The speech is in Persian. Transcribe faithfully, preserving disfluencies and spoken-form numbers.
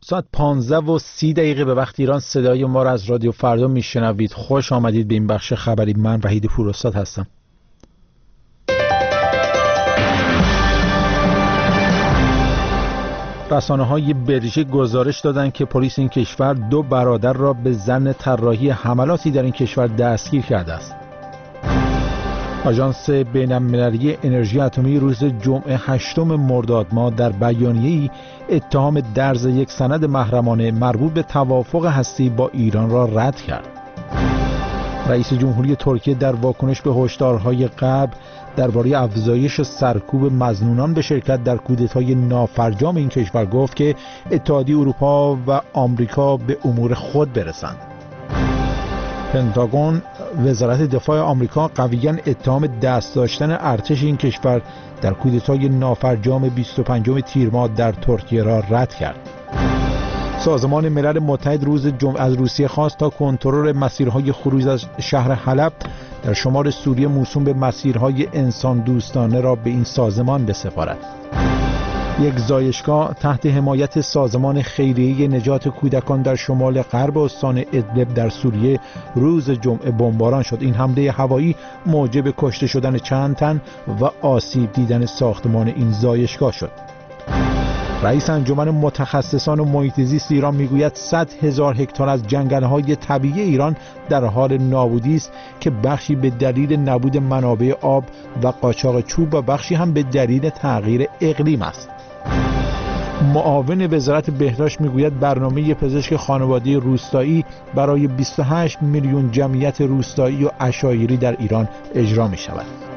ساعت پانزده و سی دقیقه به وقت ایران صدای ما را از رادیو فردا میشنوید. خوش آمدید به این بخش خبری. من وحید پوراستاد هستم. رسانه‌های بلژیک گزارش دادند که پلیس این کشور دو برادر را به ظن طراحی حملاتی در این کشور دستگیر کرده است. آژانس بین‌المللی انرژی اتمی روز جمعه هشتم مرداد ماه در بیانیه‌ای اتهام درز یک سند محرمانه مربوط به توافق هسته‌ای با ایران را رد کرد. رئیس جمهوری ترکیه در واکنش به هشدارهای غرب درباره افزایش سرکوب مظنونان به شرکت در کودتای نافرجام این کشور گفت که اتحادیه اروپا و آمریکا به امور خود برسند. پنتاگون وزارت دفاع آمریکا قویاً اتهام دست داشتن ارتش این کشور در کودتای نافرجام بیست و پنجم تیر ماه در ترکیه را رد کرد. سازمان ملل متحد روز جمعه از روسیه خواست تا کنترل مسیرهای خروج از شهر حلب در شمال سوریه موسوم به مسیرهای انسان دوستانه را به این سازمان بسپارد. یک زایشگاه تحت حمایت سازمان خیریه نجات کودکان در شمال غرب استان ادلب در سوریه روز جمعه بمباران شد. این حمله هوایی موجب کشته شدن چند تن و آسیب دیدن ساختمان این زایشگاه شد. رئیس انجمن متخصصان و محیط زیست ایران میگوید صد هزار هکتار از جنگل‌های طبیعی ایران در حال نابودی است که بخشی به دلیل نبود منابع آب و قاچاق چوب و بخشی هم به دلیل تغییر اقلیم است. معاون وزارت بهداشت میگوید برنامه پزشک خانواده روستایی برای بیست و هشت میلیون جمعیت روستایی و عشایری در ایران اجرا می شود.